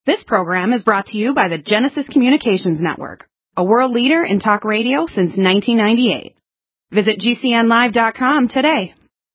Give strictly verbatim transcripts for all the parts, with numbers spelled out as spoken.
This program is brought to you by the Genesis Communications Network, a world leader in talk radio since nineteen ninety-eight. Visit G C N live dot com today.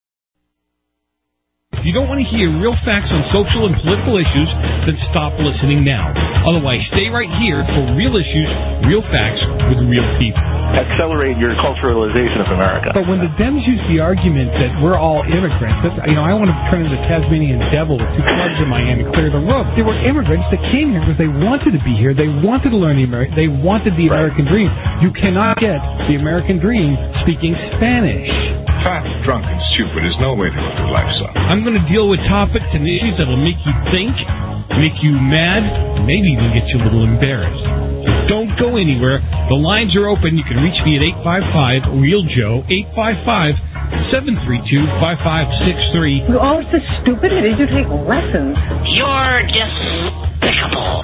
If you don't want to hear real facts on social and political issues, then stop listening now. Otherwise, stay right here for real issues, real facts with real people. Accelerate your culturalization of America. But when the Dems use the argument that we're all immigrants, that's, you know, I want to turn into the Tasmanian devil with two clubs in my hand and clear the road. They were immigrants that came here because they wanted to be here. They wanted to learn the American. They wanted the right. American dream. You cannot get the American dream speaking Spanish. Fat, drunk, and stupid is no way to go through life, son. I'm going to deal with topics and issues that will make you think, make you mad, maybe even get you a little embarrassed. So don't go anywhere. The lines are open. You can reach me at eight five five, real Joe, eight five five, seven three two, five five six three. You're all so stupid. Did you take lessons? You're despicable.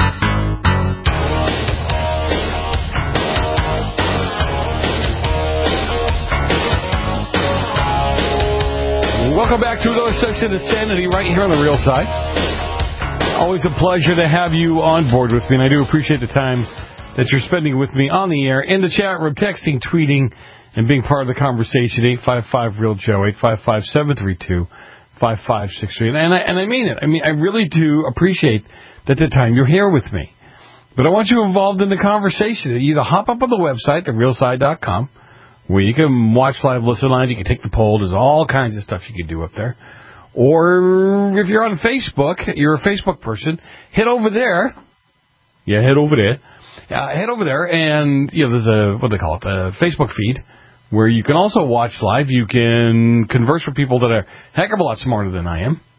Welcome back to another section of Sanity right here on the Real Side. Always a pleasure to have you on board with me, and I do appreciate the time that you're spending with me on the air, in the chat room, texting, tweeting, and being part of the conversation. eight five five, real Joe, eight five five, seven three two, five five six three. And I, and I mean it. I mean, I really do appreciate that the time you're here with me. But I want you involved in the conversation. You either hop up on the website, the real side dot com, where you can watch live, listen live, you can take the poll. There's all kinds of stuff you can do up there. Or if you're on Facebook, you're a Facebook person, head over there. Yeah, head over there. Uh, head over there, and you know there's a, what do they call it, the Facebook feed, where you can also watch live. You can converse with people that are a heck of a lot smarter than I am.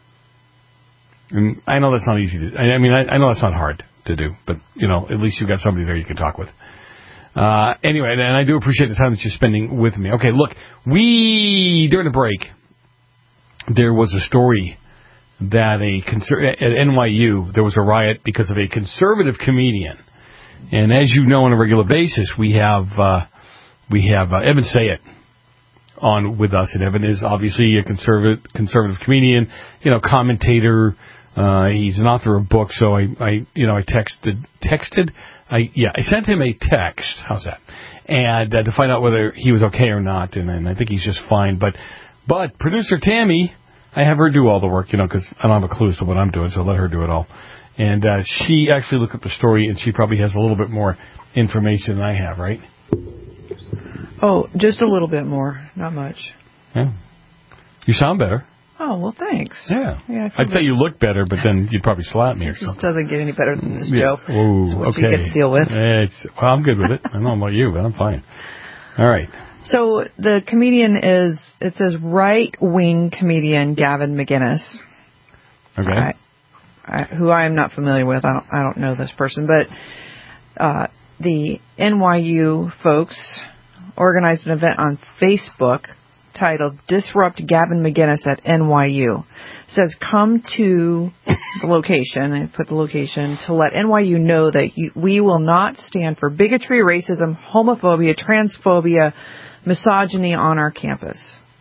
And I know that's not easy to. I mean, I, I know that's not hard to do, but you know, at least you've got somebody there you can talk with. Uh, anyway, and I do appreciate the time that you're spending with me. Okay, look, we, during the break, there was a story that a conser- at N Y U, there was a riot because of a conservative comedian. And as you know on a regular basis, we have, uh, we have uh, Evan Sayet on with us. And Evan is obviously a conservative, conservative comedian, you know, commentator. Uh, he's an author of books. So I, I, you know, I texted, texted, I, yeah, I sent him a text. How's that? And uh, to find out whether he was okay or not, and, and I think he's just fine. But, but producer Tammy, I have her do all the work, you know, because I don't have a clue as to what I'm doing, so let her do it all. And uh, she actually looked up the story, and she probably has a little bit more information than I have, right? Oh, just a little bit more, not much. Yeah, you sound better. Oh, well, thanks. Yeah. yeah I'd say you look better, but then you'd probably slap me or something. It just doesn't get any better than this, yeah. Joe. Ooh, it's what okay. you get to deal with. It's, well, I'm good with it. I don't know about you, but I'm fine. All right. So the comedian is, it says right-wing comedian Gavin McInnes. Okay. I, I, who I am not familiar with. I don't, I don't know this person, but uh, the N Y U folks organized an event on Facebook titled Disrupt Gavin McInnes at N Y U. It says, come to the location, and put the location, to let N Y U know that you, we will not stand for bigotry, racism, homophobia, transphobia, misogyny on our campus.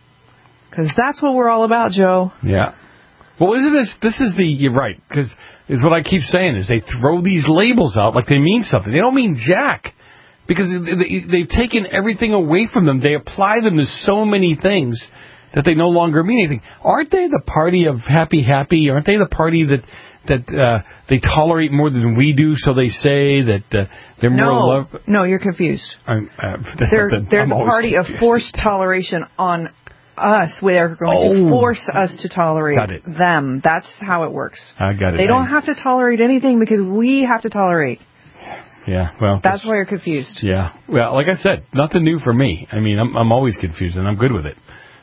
Because that's what we're all about, Joe. Yeah. Well, isn't this, this is the, you're right, because is what I keep saying, is they throw these labels out like they mean something. They don't mean jack. Because they've taken everything away from them. They apply them to so many things that they no longer mean anything. Aren't they the party of happy, happy? Aren't they the party that that uh, they tolerate more than we do? So they say that uh, they're no, more love. No, you're confused. I'm, uh, they're the, they're I'm the party confused. of forced toleration on us. They're going oh, to force us to tolerate got it. them. That's how it works. I got it. They don't I, have to tolerate anything because we have to tolerate. Yeah, well, that's why you're confused. Yeah, well, like I said, nothing new for me. I mean, I'm I'm always confused, and I'm good with it.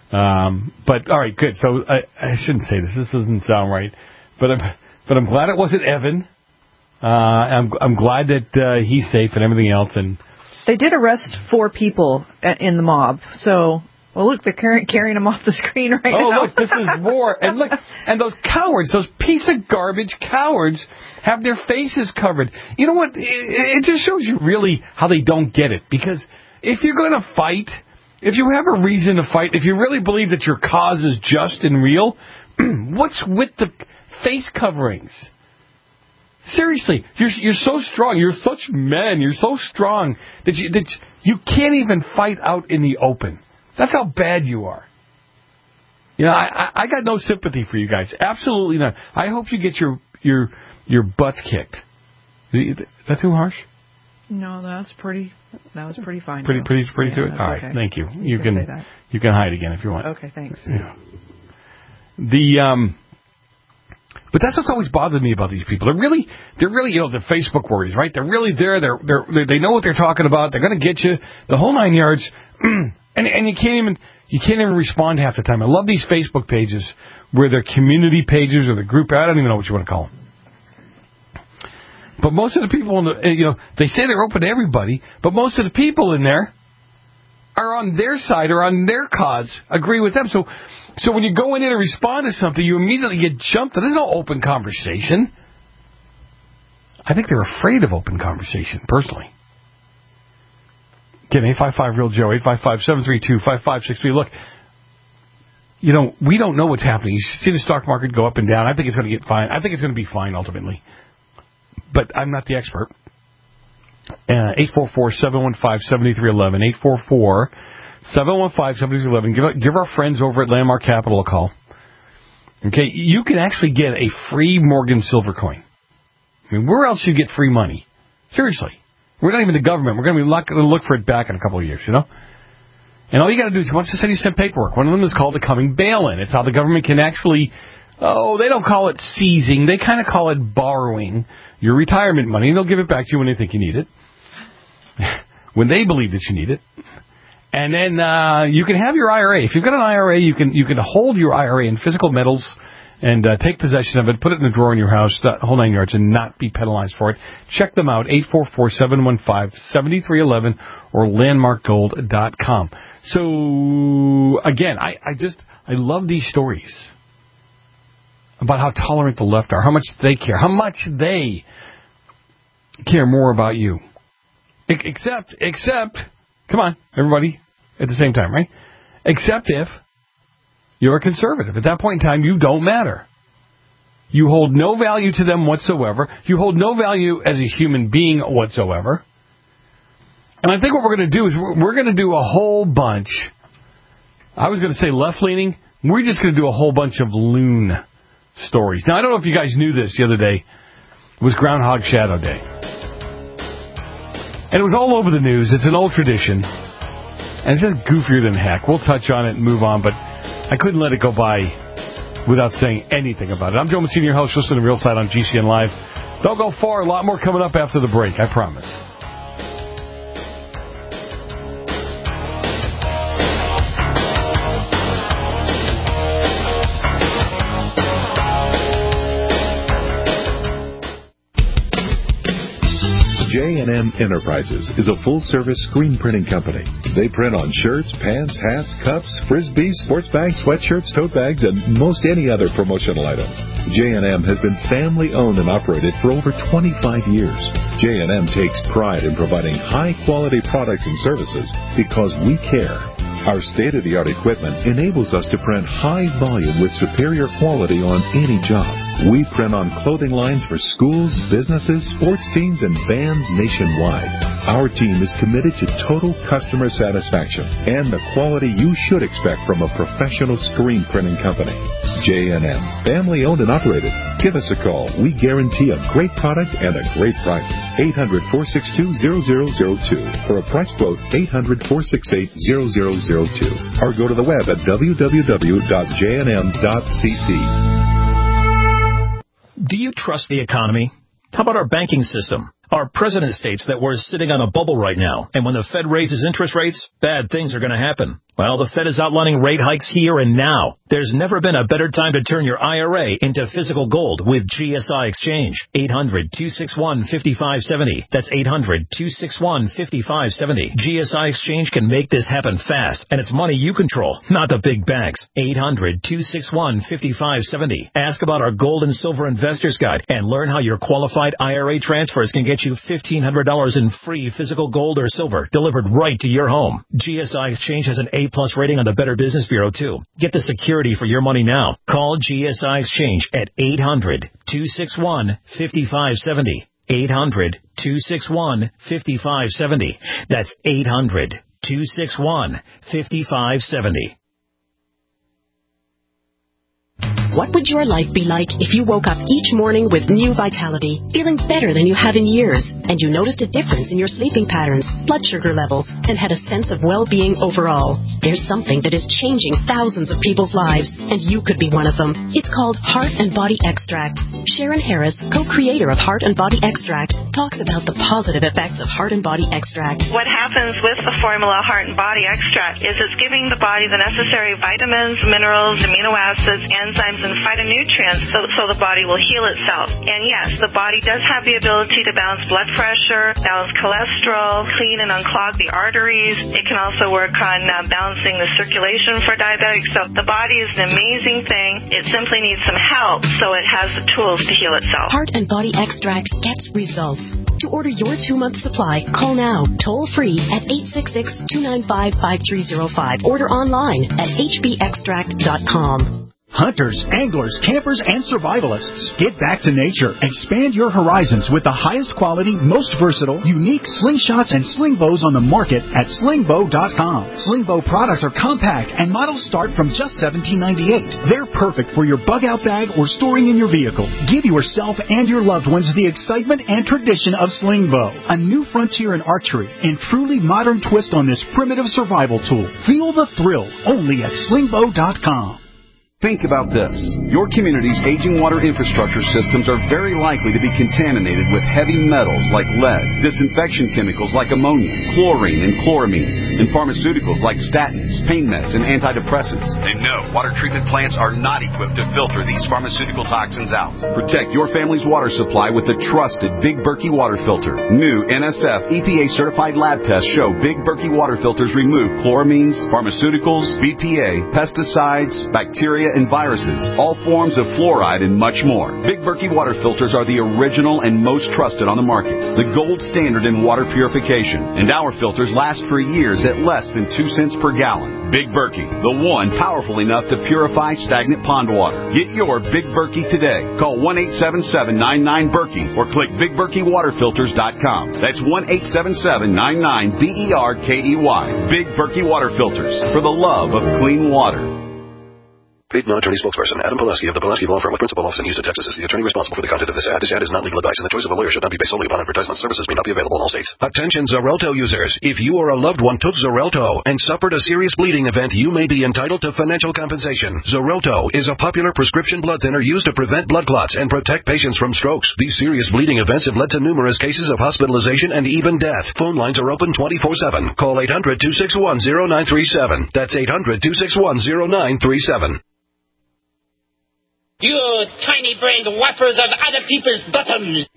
Um, but all right, good. So I, I shouldn't say this. This doesn't sound right, but I'm but I'm glad it wasn't Evan. Uh, I'm I'm glad that uh, he's safe and everything else. And they did arrest four people in the mob. So. Well, look, they're carrying, carrying them off the screen right oh, now. Oh, look, this is war. And look, and those cowards, those piece of garbage cowards have their faces covered. You know what? It, it just shows you really how they don't get it. Because if you're going to fight, if you have a reason to fight, if you really believe that your cause is just and real, what's with the face coverings? seriously, you're you're so strong. You're such men. You're so strong that you that you can't even fight out in the open. That's how bad you are. You know, I, I, I got no sympathy for you guys. Absolutely not. I hope you get your your your butts kicked. Is that too harsh? No, that's pretty. That was pretty fine. Pretty, Joe. pretty, pretty yeah, to it. All right, okay. thank you. You, you can, can, say that. you can hide again if you want. Okay, thanks. Yeah. The um, but that's what's always bothered me about these people. They're really, they're really, you know, the Facebook warriors, right? They're really there. They're, they're, they know what they're talking about. They're going to get you the whole nine yards, and and you can't even, you can't even respond half the time. I love these Facebook pages where they're community pages or the group. I don't even know what you want to call them. But most of the people, in the, you know, they say they're open to everybody, but most of the people in there are on their side or on their cause, agree with them. So, so when you go in there to respond to something, you immediately get jumped. There's no open conversation. I think they're afraid of open conversation, personally. Again, eight five five real Joe, eight five five, seven three two, five five six three. Look, you know, we don't know what's happening. You see the stock market go up and down. I think it's going to get fine. I think it's going to be fine ultimately. But I'm not the expert. Uh, eight four four, seven one five, seven three one one. eight four four, seven one five, seven three one one. Give, give our friends over at Landmark Capital a call. Okay, you can actually get a free Morgan Silver coin. I mean, where else do you get free money? Seriously. We're not even the government. We're going to be going to look for it back in a couple of years, you know? And all you got to do is, once they send you some paperwork, one of them is called the coming bail-in. It's how the government can actually, oh, they don't call it seizing. They kind of call it borrowing your retirement money. They'll give it back to you when they think you need it, when they believe that you need it. And then uh, you can have your I R A. If you've got an I R A, you can you can hold your I R A in physical metals and uh, take possession of it, put it in the drawer in your house, the whole nine yards, and not be penalized for it. Check them out, eight four four, seven one five, seven three one one or landmark gold dot com. So, again, I, I just, I love these stories about how tolerant the left are, how much they care, how much they care more about you. Except, except, come on, everybody, at the same time, right? Except if you're a conservative. At that point in time, you don't matter. You hold no value to them whatsoever. You hold no value as a human being whatsoever. And I think what we're going to do is we're, we're going to do a whole bunch. I was going to say left-leaning. We're just going to do a whole bunch of loon stories. Now, I don't know if you guys knew this the other day. It was Groundhog Shadow Day. And it was all over the news. It's an old tradition. And it's just goofier than heck. We'll touch on it and move on, but I couldn't let it go by without saying anything about it. I'm Joe Messina, your host. Listen to Real Side on G C N Live. Don't go far. A lot more coming up after the break, I promise. J and M Enterprises is a full-service screen printing company. They print on shirts, pants, hats, cups, frisbees, sports bags, sweatshirts, tote bags, and most any other promotional items. J and M has been family-owned and operated for over twenty-five years. J and M takes pride in providing high-quality products and services because we care. Our state-of-the-art equipment enables us to print high volume with superior quality on any job. We print on clothing lines for schools, businesses, sports teams, and bands nationwide. Our team is committed to total customer satisfaction and the quality you should expect from a professional screen printing company. J and M, family-owned and operated. Give us a call. We guarantee a great product and a great price. eight hundred, four six two, zero zero zero two. For a price quote, eight hundred, four six eight, zero zero zero two. Or go to the web at w w w dot j n m dot c c. Do you trust the economy? How about our banking system? Our president states that we're sitting on a bubble right now, and when the Fed raises interest rates, bad things are going to happen. Well, the Fed is outlining rate hikes here and now. There's never been a better time to turn your I R A into physical gold with G S I Exchange. eight hundred, two six one, five five seven zero. That's eight hundred, two six one, five five seven zero. G S I Exchange can make this happen fast, and it's money you control, not the big banks. eight hundred, two six one, five five seven zero. Ask about our Gold and Silver Investors Guide and learn how your qualified I R A transfers can get you fifteen hundred dollars in free physical gold or silver delivered right to your home. G S I Exchange has an A A-plus rating on the Better Business Bureau, too. Get the security for your money now. Call G S I Exchange at eight hundred, two six one, five five seven zero. eight hundred, two six one, five five seven zero. That's eight hundred, two six one, five five seven zero. What would your life be like if you woke up each morning with new vitality, feeling better than you have in years, and you noticed a difference in your sleeping patterns, blood sugar levels, and had a sense of well-being overall? There's something that is changing thousands of people's lives, and you could be one of them. It's called Heart and Body Extract. Sharon Harris, co-creator of Heart and Body Extract, talks about the positive effects of Heart and Body Extract. What happens with the formula Heart and Body Extract is it's giving the body the necessary vitamins, minerals, amino acids, enzymes, and phytonutrients so, so the body will heal itself. And yes, the body does have the ability to balance blood pressure, balance cholesterol, clean and unclog the arteries. It can also work on uh, balancing the circulation for diabetics. So the body is an amazing thing. It simply needs some help so it has the tools to heal itself. Heart and Body Extract gets results. To order your two-month supply, call now, toll-free at eight six six, two nine five, five three zero five. Order online at h b extract dot com. Hunters, anglers, campers, and survivalists. Get back to nature. Expand your horizons with the highest quality, most versatile, unique slingshots and sling bows on the market at sling bow dot com. Sling bow products are compact and models start from just seventeen ninety-eight. They're perfect for your bug-out bag or storing in your vehicle. Give yourself and your loved ones the excitement and tradition of sling bow. A new frontier in archery and truly modern twist on this primitive survival tool. Feel the thrill only at sling bow dot com. Think about this. Your community's aging water infrastructure systems are very likely to be contaminated with heavy metals like lead, disinfection chemicals like ammonia, chlorine and chloramines, and pharmaceuticals like statins, pain meds, and antidepressants. And no, water treatment plants are not equipped to filter these pharmaceutical toxins out. Protect your family's water supply with the trusted Big Berkey water filter. New N S F E P A certified lab tests show Big Berkey water filters remove chloramines, pharmaceuticals, B P A, pesticides, bacteria, and viruses, all forms of fluoride, and much more. Big Berkey water filters are the original and most trusted on the market, the gold standard in water purification, and our filters last for years at less than two cents per gallon. Big Berkey, the one powerful enough to purify stagnant pond water. Get your Big Berkey today. Call one eight seven seven, nine nine, Berkey or click big berkey water filters dot com. That's one eight seven seven, nine nine, B E R K E Y. Big Berkey water filters, for the love of clean water. Paid non-attorney spokesperson Adam Pulaski of the Pulaski Law Firm with principal office in Houston, Texas is the attorney responsible for the content of this ad. This ad is not legal advice, and the choice of a lawyer should not be based solely upon advertisement. Services may not be available in all states. Attention Xarelto users. If you or a loved one took Xarelto and suffered a serious bleeding event, you may be entitled to financial compensation. Xarelto is a popular prescription blood thinner used to prevent blood clots and protect patients from strokes. These serious bleeding events have led to numerous cases of hospitalization and even death. Phone lines are open twenty-four seven. Call eight hundred, two six one, zero nine three seven. That's eight hundred, two six one, zero nine three seven. You tiny-brained whappers of other people's bottoms!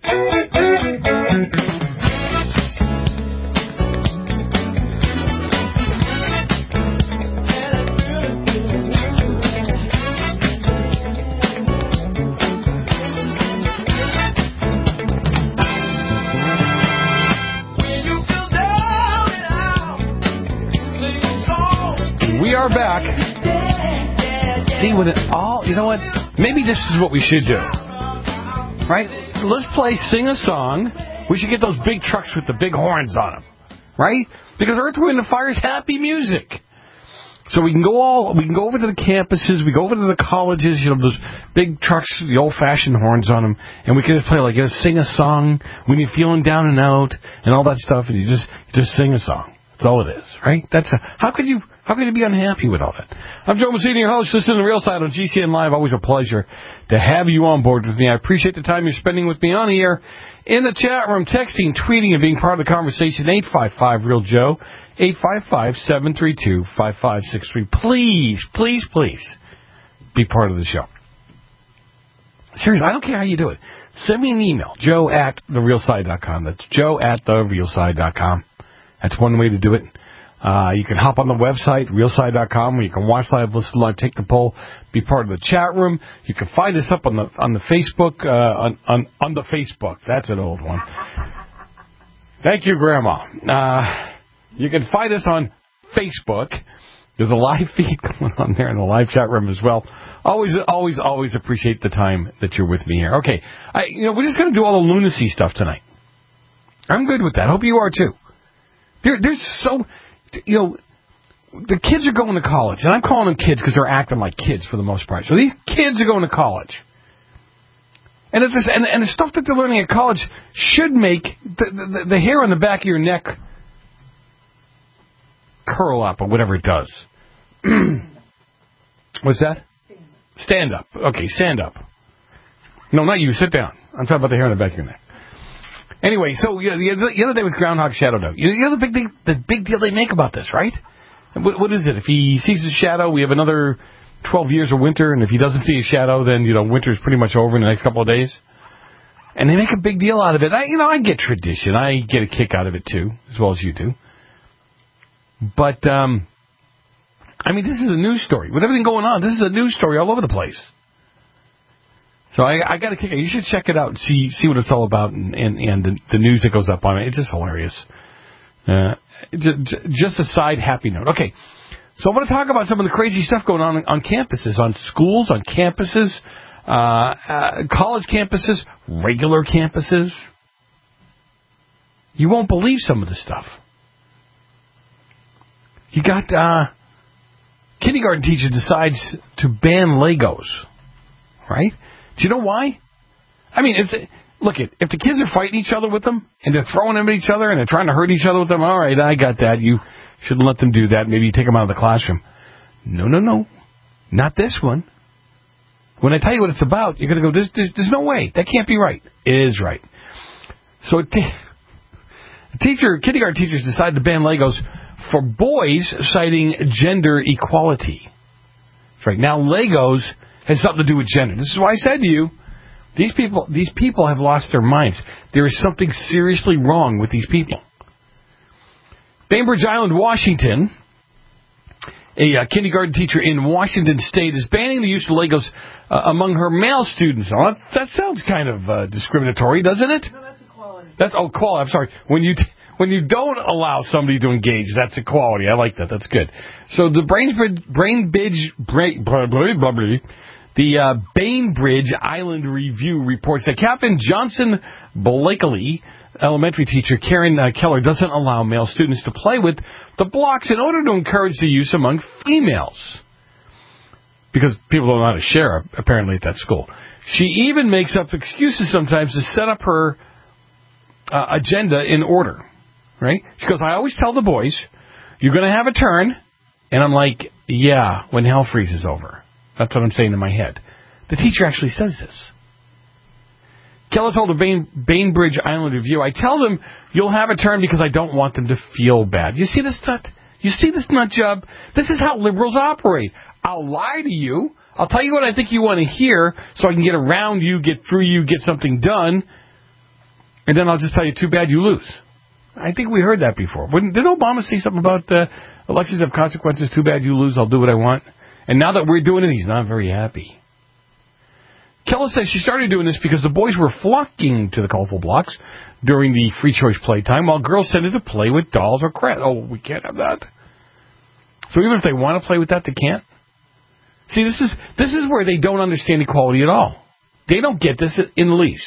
We are back. See, when it all, you know what? Maybe this is what we should do. Right? Let's play Sing a Song. We should get those big trucks with the big horns on them. Right? Because Earth, Wind and Fire is happy music. So we can go all, we can go over to the campuses, we go over to the colleges, you know, those big trucks, the old-fashioned horns on them, and we can just play, like, you know, sing a song when you're feeling down and out and all that stuff, and you just, you just sing a song. That's all it is, right? That's a, how could you how could you be unhappy with all that? I'm Joe Mazzini, your host. Listen to The Real Side on G C N Live. Always a pleasure to have you on board with me. I appreciate the time you're spending with me on the air, in the chat room, texting, tweeting, and being part of the conversation. eight five five, real Joe, eight five five, seven three two, five five six three. Please, please, please be part of the show. Seriously, I don't care how you do it. Send me an email, joe at the real side dot com. That's joe at the real side dot com. That's one way to do it. Uh, you can hop on the website, real side dot com, where you can watch live, listen live, take the poll, be part of the chat room. You can find us up on the on the Facebook, uh, on, on on the Facebook. That's an old one. Thank you, Grandma. Uh, you can find us on Facebook. There's a live feed going on there in the live chat room as well. Always, always, always appreciate the time that you're with me here. Okay, I, you know, we're just going to do all the lunacy stuff tonight. I'm good with that. Hope you are too. There, there's so, you know, the kids are going to college, and I'm calling them kids because they're acting like kids for the most part. So these kids are going to college. And, if this, and, and the stuff that they're learning at college should make the, the, the hair on the back of your neck curl up or whatever it does. What's that? Stand up. Okay, stand up. No, not you. Sit down. I'm talking about the hair on the back of your neck. Anyway, so yeah, the other day was Groundhog Shadow Day. You know the big thing, the big deal they make about this, right? What, what is it? If he sees his shadow, we have another twelve years of winter, and if he doesn't see his shadow, then, you know, winter's pretty much over in the next couple of days. And they make a big deal out of it. I, you know, I get tradition. I get a kick out of it, too, as well as you do. But, um, I mean, this is a news story. With everything going on, this is a news story all over the place. So I, I got a kick out. You should check it out and see see what it's all about and, and, and the, the news that goes up on it. It's just hilarious. Uh, j- just a side happy note. Okay. So I want to talk about some of the crazy stuff going on on campuses, on schools, on campuses, uh, uh, college campuses, regular campuses. You won't believe some of this stuff. You got uh, kindergarten teacher decides to ban Legos, right? Do you know why? I mean, if the, look, it if the kids are fighting each other with them and they're throwing them at each other and they're trying to hurt each other with them, all right, I got that. You shouldn't let them do that. Maybe you take them out of the classroom. No, no, no. Not this one. When I tell you what it's about, you're going to go, there's, there's, there's no way. That can't be right. It is right. So a t- teacher, kindergarten teachers decided to ban Legos for boys, citing gender equality. That's right. Now Legos has something to do with gender. This is why I said to you, these people, these people have lost their minds. There is something seriously wrong with these people. Bainbridge Island, Washington, a uh, kindergarten teacher in Washington State is banning the use of Legos uh, among her male students. Now, that, that sounds kind of uh, discriminatory, doesn't it? No, that's equality. That's oh, equality. I'm sorry. When you t- when you don't allow somebody to engage, that's equality. I like that. That's good. So the Bainbridge, Bainbridge, Brain, blah, blah, blah, blah, the uh, Bainbridge Island Review reports that Captain Johnson Blakely, elementary teacher Karen uh, Keller, doesn't allow male students to play with the blocks in order to encourage the use among females. Because people don't know how to share, apparently, at that school. She even makes up excuses sometimes to set up her uh, agenda in order. Right? She goes, I always tell the boys, you're going to have a turn. And I'm like, yeah, when hell freezes over. That's what I'm saying in my head. The teacher actually says this. Keller told the Bain, Bainbridge Island Review, I tell them you'll have a turn because I don't want them to feel bad. You see this nut? You see this nut job? This is how liberals operate. I'll lie to you. I'll tell you what I think you want to hear so I can get around you, get through you, get something done. And then I'll just tell you, too bad you lose. I think we heard that before. Didn't Obama say something about uh, elections have consequences, too bad you lose, I'll do what I want? And now that we're doing it, he's not very happy. Keller says she started doing this because the boys were flocking to the colorful blocks during the free choice playtime, while girls tended to play with dolls or crap. Oh, we can't have that. So even if they want to play with that, they can't. See, this is this is where they don't understand equality at all. They don't get this in the least.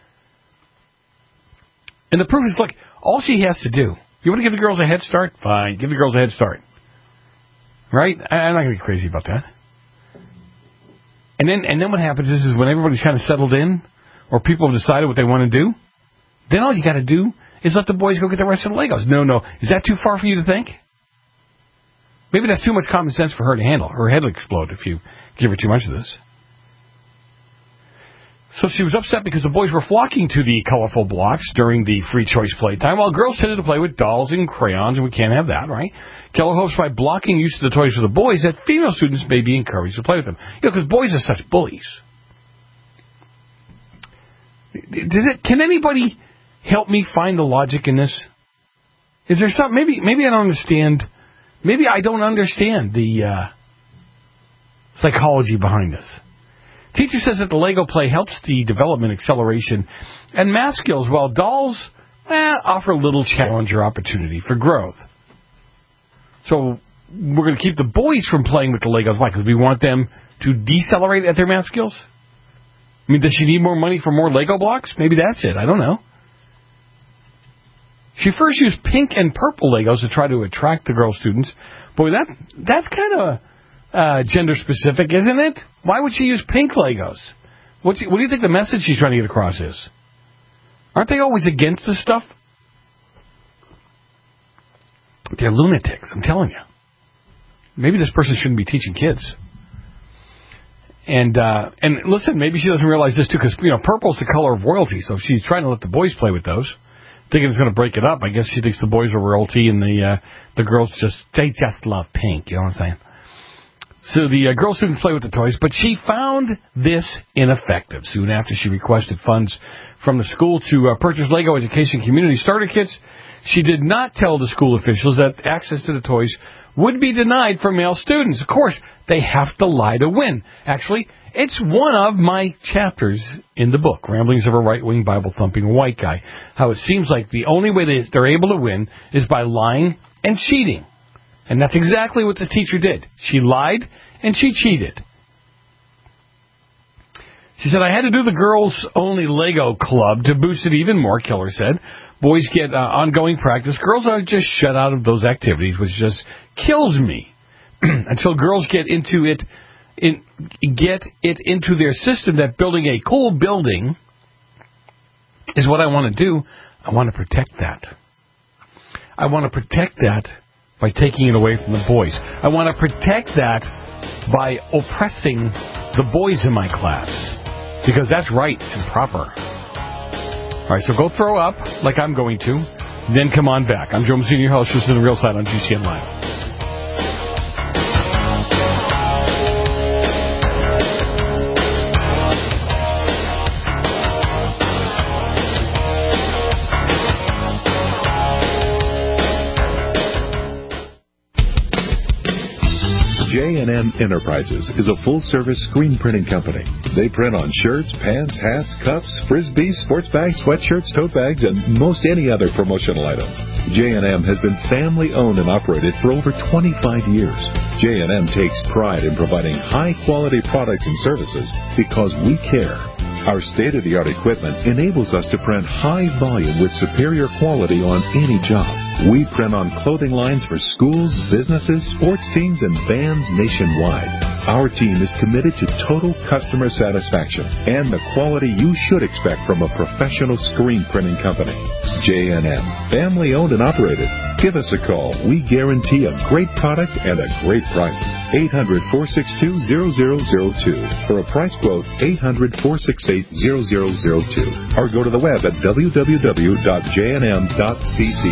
And the proof is, look, all she has to do. You want to give the girls a head start? Fine, give the girls a head start. Right? I'm not going to be crazy about that. And then and then what happens is, is when everybody's kind of settled in, or people have decided what they want to do, then all you got to do is let the boys go get the rest of the Legos. No, no. Is that too far for you to think? Maybe that's too much common sense for her to handle. Her head will explode if you give her too much of this. So she was upset because the boys were flocking to the colorful blocks during the free choice playtime, while girls tended to play with dolls and crayons, and we can't have that, right? Keller hopes by blocking use of the toys for the boys that female students may be encouraged to play with them. You know, because boys are such bullies. Did it, can anybody help me find the logic in this? Is there something? Maybe, maybe I don't understand. Maybe I don't understand the uh, psychology behind this. Teacher says that the Lego play helps the development, acceleration, and math skills, while dolls eh, offer little challenge or opportunity for growth. So we're going to keep the boys from playing with the Legos. Why? Because we want them to decelerate at their math skills? I mean, does she need more money for more Lego blocks? Maybe that's it. I don't know. She first used pink and purple Legos to try to attract the girl students. Boy, that that's kind of uh, gender-specific, isn't it? Why would she use pink Legos? What's, what do you think the message she's trying to get across is? Aren't they always against this stuff? They're lunatics, I'm telling you. Maybe this person shouldn't be teaching kids. And uh, and listen, maybe she doesn't realize this, too, because, you know, purple's the color of royalty, so if she's trying to let the boys play with those, thinking it's going to break it up, I guess she thinks the boys are royalty and the uh, the girls just, they just love pink, you know what I'm saying? So the uh, girl students play with the toys, but she found this ineffective. Soon after she requested funds from the school to uh, purchase Lego Education Community Starter Kits, she did not tell the school officials that access to the toys would be denied for male students. Of course, they have to lie to win. Actually, it's one of my chapters in the book, Ramblings of a Right-Wing Bible-Thumping White Guy, how it seems like the only way they, they're able to win is by lying and cheating. And that's exactly what this teacher did. She lied and she cheated. She said, I had to do the girls-only Lego club to boost it even more, Keller said. Boys get uh, ongoing practice. Girls are just shut out of those activities, which just kills me. Until girls get into it, in, get it into their system that building a cool building is what I want to do. I want to protect that. I want to protect that by taking it away from the boys. I want to protect that by oppressing the boys in my class, because that's right and proper. All right, so go throw up like I'm going to, then come on back. I'm Joe Mazzini, your host. This is The Real Side on G C N Live. J and M Enterprises is a full-service screen printing company. They print on shirts, pants, hats, cups, frisbees, sports bags, sweatshirts, tote bags, and most any other promotional items. J and M has been family-owned and operated for over twenty-five years. J and M takes pride in providing high-quality products and services because we care. Our state-of-the-art equipment enables us to print high volume with superior quality on any job. We print on clothing lines for schools, businesses, sports teams, and bands nationwide. Our team is committed to total customer satisfaction and the quality you should expect from a professional screen printing company. J and M, family-owned and operated. Give us a call. We guarantee a great product and a great price. eight hundred, four six two, zero zero zero two. For a price quote, eight hundred, four six eight, zero zero zero two. Or go to the web at w w w dot j n m dot c c.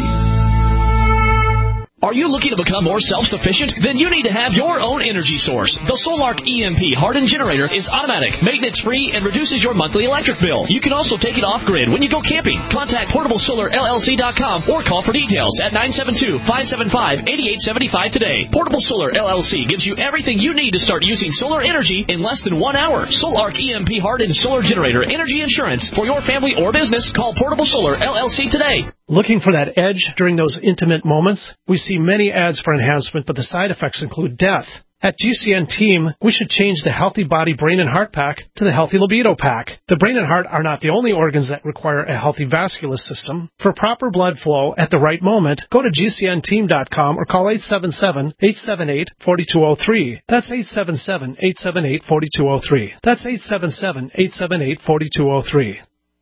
Are you looking to become more self-sufficient? Then you need to have your own energy source. The Solark E M P hardened generator is automatic, maintenance-free, and reduces your monthly electric bill. You can also take it off-grid when you go camping. Contact portable solar L L C dot com or call for details at nine seven two, five seven five, eight eight seven five today. Portable Solar L L C gives you everything you need to start using solar energy in less than one hour. Solark E M P hardened solar generator energy insurance for your family or business. Call Portable Solar L L C today. Looking for that edge during those intimate moments? We see many ads for enhancement, but the side effects include death. At G C N Team, we should change the Healthy Body Brain and Heart Pack to the Healthy Libido Pack. The brain and heart are not the only organs that require a healthy vascular system. For proper blood flow at the right moment, go to G C N team dot com or call eight seven seven, eight seven eight, four two zero three. That's eight seven seven, eight seven eight, four two zero three. That's eight seven seven, eight seven eight, four two zero three.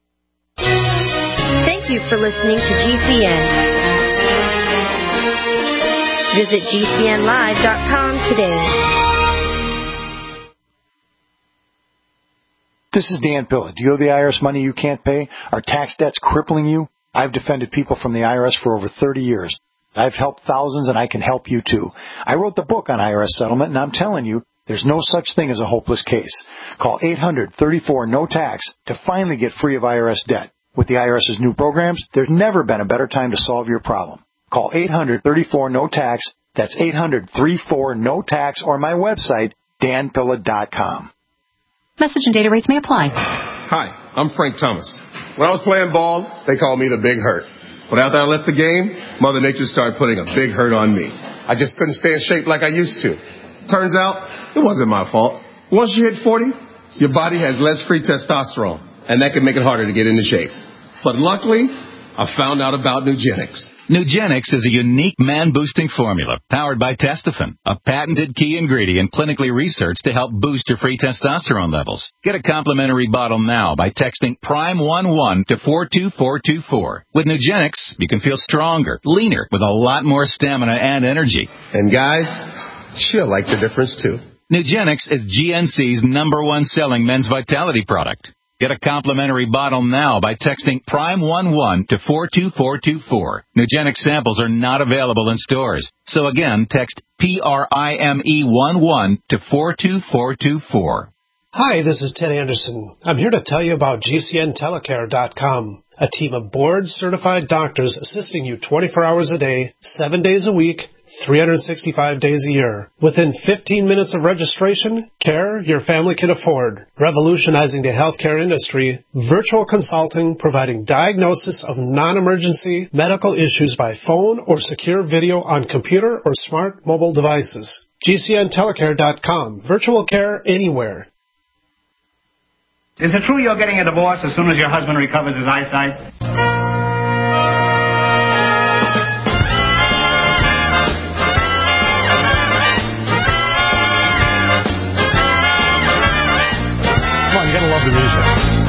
Thank you for listening to G C N. Visit G C N live dot com today. This is Dan Pilla. Do you owe the I R S money you can't pay? Are tax debts crippling you? I've defended people from the I R S for over thirty years. I've helped thousands, and I can help you too. I wrote the book on I R S settlement, and I'm telling you, there's no such thing as a hopeless case. Call eight hundred, thirty-four, no tax to finally get free of I R S debt. With the IRS's new programs, there's never been a better time to solve your problem. Call eight hundred, thirty-four, no tax. That's eight hundred, thirty-four, no tax, or my website, dan pilla dot com. Message and data rates may apply. Hi, I'm Frank Thomas. When I was playing ball, they called me the Big Hurt. But after I left the game, Mother Nature started putting a big hurt on me. I just couldn't stay in shape like I used to. Turns out, it wasn't my fault. Once you hit forty, your body has less free testosterone, and that can make it harder to get into shape. But luckily, I found out about Nugenix. Nugenix is a unique man-boosting formula powered by Testofen, a patented key ingredient clinically researched to help boost your free testosterone levels. Get a complimentary bottle now by texting prime one one to four two four two four. With Nugenix, you can feel stronger, leaner, with a lot more stamina and energy. And guys, she'll like the difference too. Nugenix is G N C's number one selling men's vitality product. Get a complimentary bottle now by texting prime one one to four two four two four. Nugenix samples are not available in stores. So again, text P R I M E one one to four two four two four. Hi, this is Ted Anderson. I'm here to tell you about G C N telecare dot com, a team of board-certified doctors assisting you twenty-four hours a day, seven days a week, three hundred sixty-five days a year. Within fifteen minutes of registration, care your family can afford. Revolutionizing the healthcare industry, virtual consulting providing diagnosis of non-emergency medical issues by phone or secure video on computer or smart mobile devices. G C N telecare dot com. Virtual care anywhere. Is it true you're getting a divorce as soon as your husband recovers his eyesight? Love the music.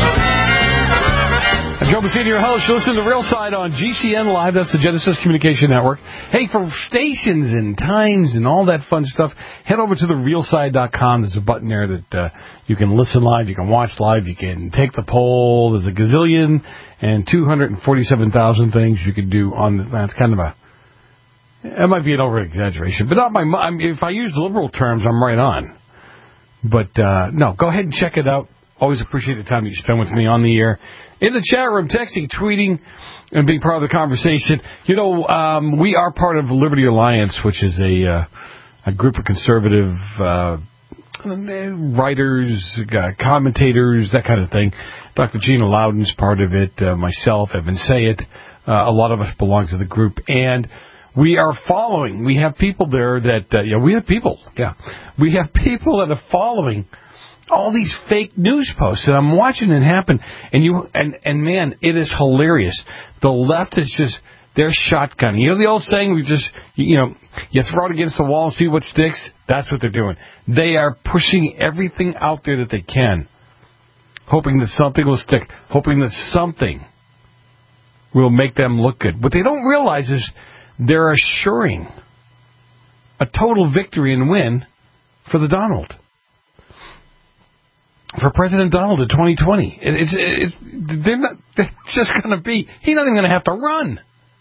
I'm Joe Messina, your host. You listen to Real Side on G C N Live. That's the Genesis Communication Network. Hey, for stations and times and all that fun stuff, head over to the real side dot com. There's a button there that uh, you can listen live, you can watch live, you can take the poll. There's a gazillion and two hundred forty-seven thousand things you can do on the, that's kind of a, that might be an over-exaggeration, but not my, I mean, if I use liberal terms, I'm right on. But, uh, no, go ahead and check it out. Always appreciate the time you spend with me on the air. In the chat room, texting, tweeting, and being part of the conversation. You know, um, we are part of Liberty Alliance, which is a uh, a group of conservative uh, writers, uh, commentators, that kind of thing. Doctor Gina Loudon's part of it, uh, myself, Evan Sayet. Uh, a lot of us belong to the group. And we are following. We have people there that, uh, yeah, we have people, yeah. We have people that are following all these fake news posts, and I'm watching it happen, and you and, and man, it is hilarious. The left is just, they're shotgunning. You know the old saying, we just, you know, you throw it against the wall and see what sticks? That's what they're doing. They are pushing everything out there that they can, hoping that something will stick, hoping that something will make them look good. What they don't realize is they're assuring a total victory and win for the Donald. For President Donald in twenty twenty. It, it's, it's, they're not, they're just going to be, he's not even going to have to run.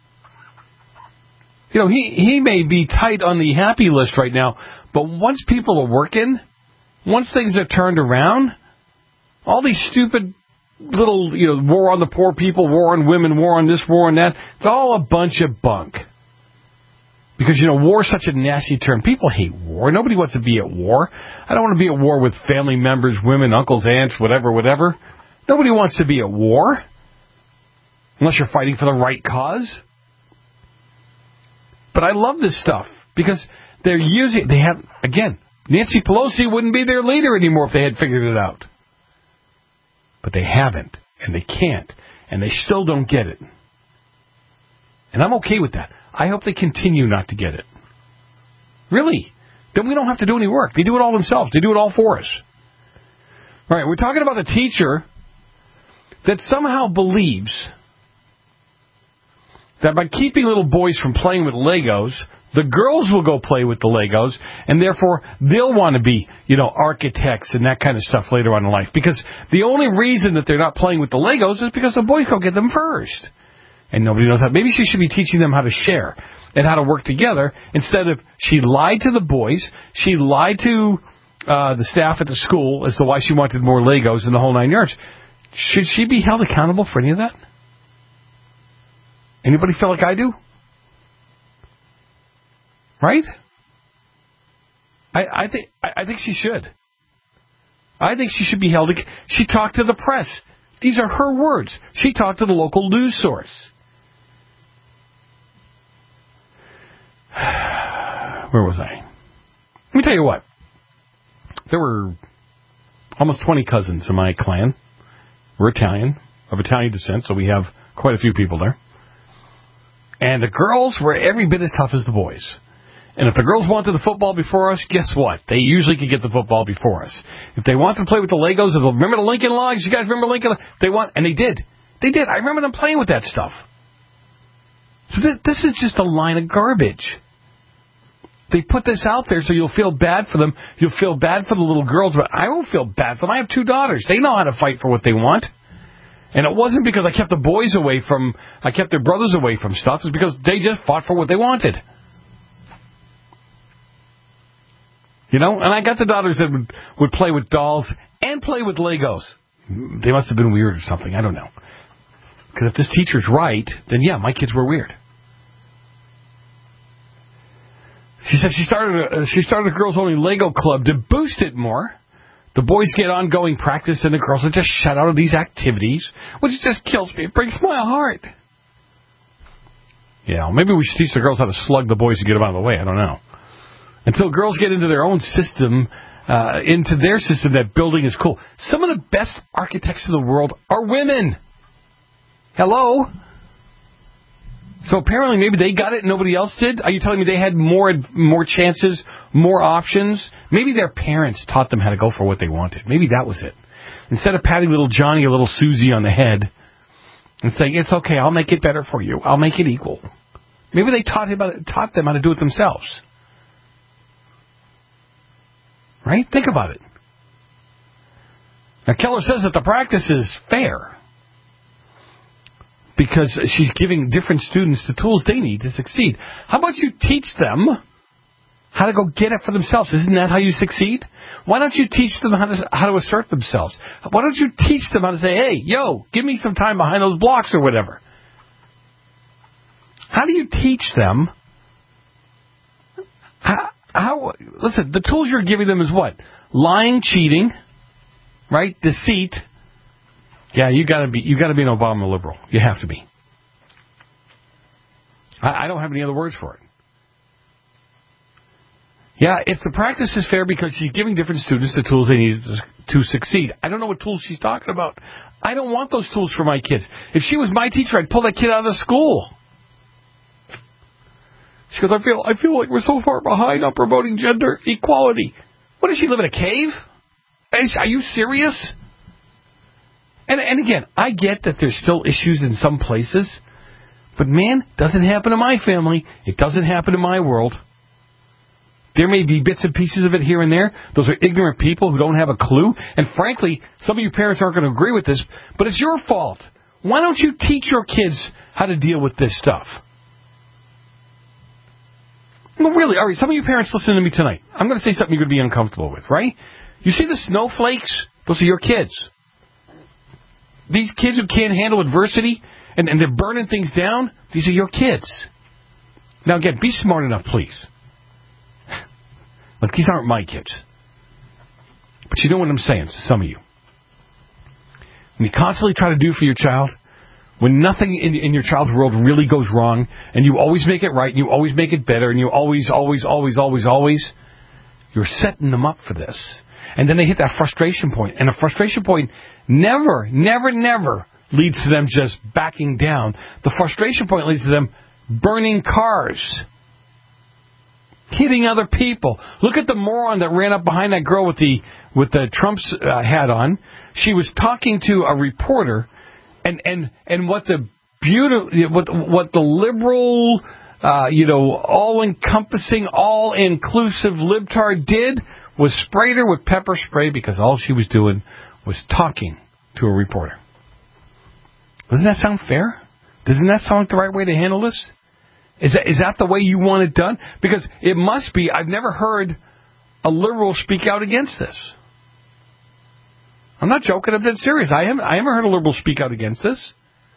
You know, he, he may be tight on the happy list right now, but once people are working, once things are turned around, all these stupid little, you know, war on the poor people, war on women, war on this, war on that, it's all a bunch of bunk. Because, you know, war is such a nasty term. People hate war. Nobody wants to be at war. I don't want to be at war with family members, women, uncles, aunts, whatever, whatever. Nobody wants to be at war. Unless you're fighting for the right cause. But I love this stuff. Because they're using, they have, again, Nancy Pelosi wouldn't be their leader anymore if they had figured it out. But they haven't. And they can't. And they still don't get it. And I'm okay with that. I hope they continue not to get it. Really. Then we don't have to do any work. They do it all themselves. They do it all for us. All right, we're talking about a teacher that somehow believes that by keeping little boys from playing with Legos, the girls will go play with the Legos, and therefore they'll want to be, you know, architects and that kind of stuff later on in life. Because the only reason that they're not playing with the Legos is because the boys go get them first. And nobody knows how. Maybe she should be teaching them how to share and how to work together instead of she lied to the boys. She lied to uh, the staff at the school as to why she wanted more Legos and the whole nine yards. Should she be held accountable for any of that? Anybody feel like I do? Right? I, I think I, I think she should. I think she should be held. She talked to the press. These are her words. She talked to the local news source. where was I? Let me tell you what. There were almost twenty cousins in my clan. We're Italian, of Italian descent, so we have quite a few people there. And the girls were every bit as tough as the boys. And if the girls wanted the football before us, guess what? They usually could get the football before us. If they wanted to play with the Legos, if remember the Lincoln Logs? You guys remember Lincoln? They want, and they did. They did. I remember them playing with that stuff. So th- this is just a line of garbage. They put this out there so you'll feel bad for them. You'll feel bad for the little girls, but I won't feel bad for them. I have two daughters. They know how to fight for what they want. And it wasn't because I kept the boys away from, I kept their brothers away from stuff. It's because they just fought for what they wanted. You know, and I got the daughters that would, would play with dolls and play with Legos. They must have been weird or something. I don't know. Because if this teacher's right, then yeah, my kids were weird. She said she started a, she started a girls-only Lego club to boost it more. The boys get ongoing practice, and the girls are just shut out of these activities, which just kills me. It breaks my heart. Yeah, well, maybe we should teach the girls how to slug the boys to get them out of the way. I don't know. Until girls get into their own system, uh, into their system, that building is cool. Some of the best architects in the world are women. Hello? So apparently maybe they got it and nobody else did? Are you telling me they had more more chances, more options? Maybe their parents taught them how to go for what they wanted. Maybe that was it. Instead of patting little Johnny or little Susie on the head and saying, it's okay, I'll make it better for you. I'll make it equal. Maybe they taught him, taught them how to do it themselves. Right? Think about it. Now, Keller says that the practice is fair because she's giving different students the tools they need to succeed. How about you teach them how to go get it for themselves? Isn't that how you succeed? Why don't you teach them how to, how to assert themselves? Why don't you teach them how to say, hey, yo, give me some time behind those blocks or whatever? How do you teach them how... How, listen, the tools you're giving them is what? Lying, cheating, right? Deceit. Yeah, you gotta be, you gotta be an Obama liberal. You have to be. I, I don't have any other words for it. Yeah, if the practice is fair because she's giving different students the tools they need to, to succeed. I don't know what tools she's talking about. I don't want those tools for my kids. If she was my teacher, I'd pull that kid out of the school. She goes, I feel I feel like we're so far behind on promoting gender equality. What, does she live in a cave? Are you serious? And and again, I get that there's still issues in some places, but man, it doesn't happen in my family. It doesn't happen in my world. There may be bits and pieces of it here and there. Those are ignorant people who don't have a clue. And frankly, some of you parents aren't going to agree with this, but it's your fault. Why don't you teach your kids how to deal with this stuff? Well, really, all right, some of you parents listening to me tonight, I'm going to say something you're going to be uncomfortable with, right? You see the snowflakes? Those are your kids. These kids who can't handle adversity and, and they're burning things down, these are your kids. Now, again, be smart enough, please. Look, these aren't my kids. But you know what I'm saying, some of you. When you constantly try to do for your child, when nothing in, in your child's world really goes wrong, and you always make it right, and you always make it better, and you always, always, always, always, always, you're setting them up for this. And then they hit that frustration point. And a frustration point never, never, never leads to them just backing down. The frustration point leads to them burning cars, hitting other people. Look at the moron that ran up behind that girl with the with the Trump's uh, hat on. She was talking to a reporter. And and and what the beautiful, what what the liberal, uh, you know, all-encompassing, all-inclusive libtard did was sprayed her with pepper spray because all she was doing was talking to a reporter. Doesn't that sound fair? Doesn't that sound like the right way to handle this? Is that is that the way you want it done? Because it must be. I've never heard a liberal speak out against this. I'm not joking. I'm dead serious. I haven't, I haven't heard a liberal speak out against this.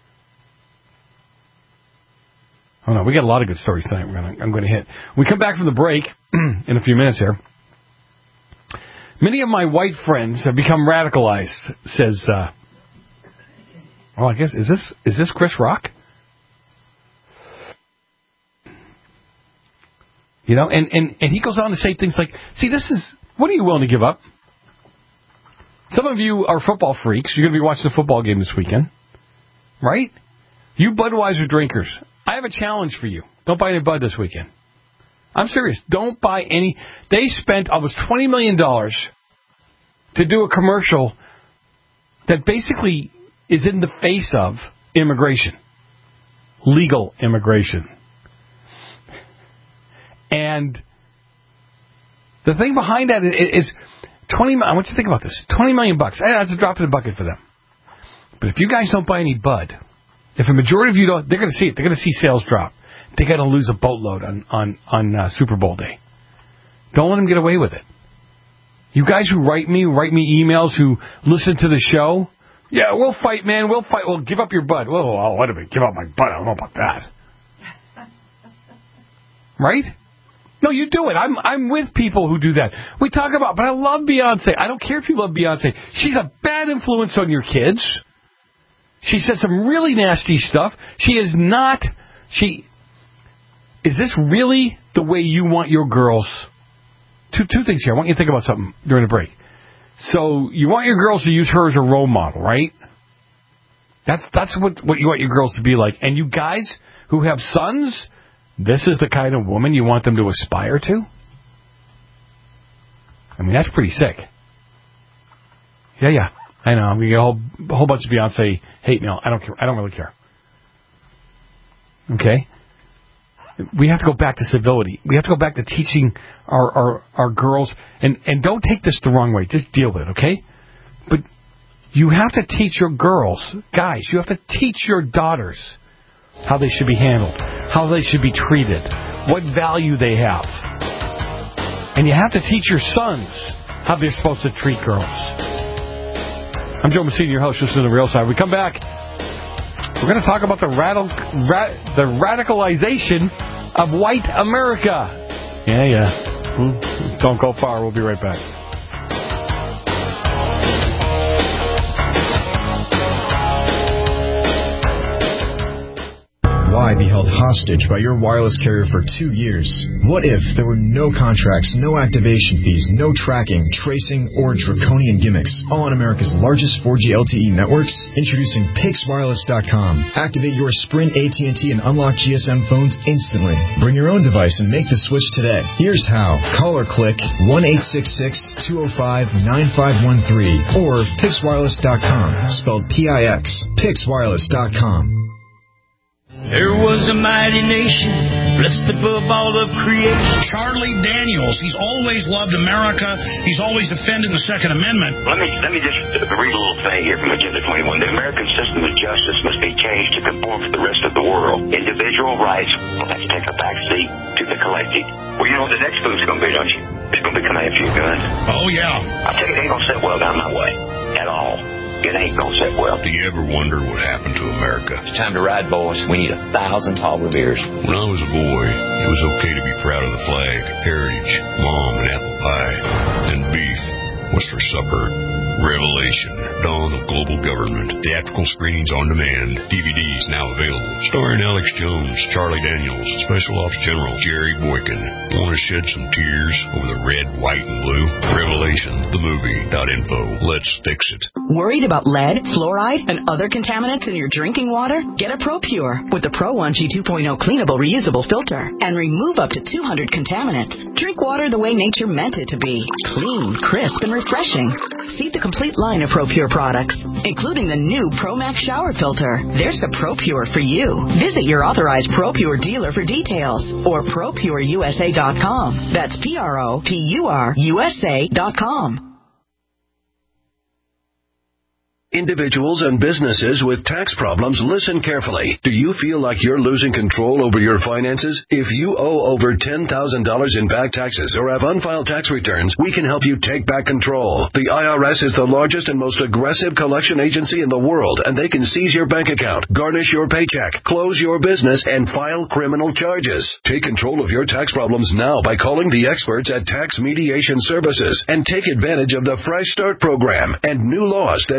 Oh, no. We got a lot of good stories tonight we're gonna, I'm going to hit. When we come back from the break in a few minutes here. Many of my white friends have become radicalized, says, uh, oh, I guess, is this, is this Chris Rock? You know, and, and, and he goes on to say things like, see, this is, what are you willing to give up? Some of you are football freaks. You're going to be watching the football game this weekend. Right? You Budweiser drinkers, I have a challenge for you. Don't buy any Bud this weekend. I'm serious. Don't buy any. They spent almost twenty million dollars to do a commercial that basically is in the face of immigration. Legal immigration. And the thing behind that is twenty. I want you to think about this. Twenty million bucks. That's a drop in the bucket for them. But if you guys don't buy any Bud, if a majority of you don't, they're going to see it. They're going to see sales drop. They're going to lose a boatload on on on uh, Super Bowl day. Don't let them get away with it. You guys who write me, write me emails, who listen to the show, yeah, we'll fight, man. We'll fight. We'll give up your Bud. Well, I'll let me give up my Bud. I don't know about that. Right? No, you do it. I'm I'm with people who do that. We talk about, but I love Beyonce. I don't care if you love Beyonce. She's a bad influence on your kids. She said some really nasty stuff. She is not, she, is this really the way you want your girls? Two two things here. I want you to think about something during the break. So you want your girls to use her as a role model, right? That's that's what, what you want your girls to be like. And you guys who have sons, this is the kind of woman you want them to aspire to? I mean, that's pretty sick. Yeah, yeah. I know. I'm going to get a whole, a whole bunch of Beyonce hate mail. I don't care. I don't really care. Okay? We have to go back to civility. We have to go back to teaching our, our, our girls. And, and don't take this the wrong way. Just deal with it, okay? But you have to teach your girls, guys, you have to teach your daughters how they should be handled, how they should be treated, what value they have. And you have to teach your sons how they're supposed to treat girls. I'm Joe Messina, your host. This is The Real Side. We come back, we're going to talk about the, radical, ra- the radicalization of white America. Yeah, yeah. Don't go far. We'll be right back. Why be held hostage by your wireless carrier for two years? What if there were no contracts, no activation fees, no tracking, tracing, or draconian gimmicks? All on America's largest four G L T E networks? Introducing Pix Wireless dot com. Activate your Sprint, A T and T, and unlock G S M phones instantly. Bring your own device and make the switch today. Here's how. Call or click one eight six six, two oh five, nine five one three or Pix Wireless dot com. Spelled P I X. Pix Wireless dot com. There was a mighty nation, blessed above all of creation. Charlie Daniels, he's always loved America. He's always defended the Second Amendment. Let me let me just read a little thing here from Agenda twenty-one. The American system of justice must be changed to conform to the rest of the world. Individual rights will have to take a back seat to the collective. Well, you know what the next move's going to be, don't you? It's going to be coming after your guns. Oh, yeah. I tell you, it ain't going to sit well down my way at all. It ain't gonna sit well. Do you ever wonder what happened to America? It's time to ride, boys. We need a thousand tall reveres. When I was a boy, it was okay to be proud of the flag, heritage, mom and apple pie, and beef. What's for supper? Revelation, Dawn of Global Government. Theatrical screenings on demand. D V Ds now available. Starring Alex Jones, Charlie Daniels, Special Ops General Jerry Boykin. Want to shed some tears over the red, white, and blue? Revelation, the movie. Info. Let's fix it. Worried about lead, fluoride, and other contaminants in your drinking water? Get a ProPure with the Pro one G two point oh cleanable reusable filter and remove up to two hundred contaminants. Drink water the way nature meant it to be. Clean, crisp, and refreshing. See the complete line of ProPure products, including the new ProMax shower filter. There's a ProPure for you. Visit your authorized ProPure dealer for details or Pro Pure U S A dot com. That's P R O P U R U S A dot com. Individuals and businesses with tax problems, listen carefully. Do you feel like you're losing control over your finances? If you owe over ten thousand dollars in back taxes or have unfiled tax returns, we can help you take back control. The I R S is the largest and most aggressive collection agency in the world, and they can seize your bank account, garnish your paycheck, close your business, and file criminal charges. Take control of your tax problems now by calling the experts at Tax Mediation Services and take advantage of the Fresh Start program and new laws that may allow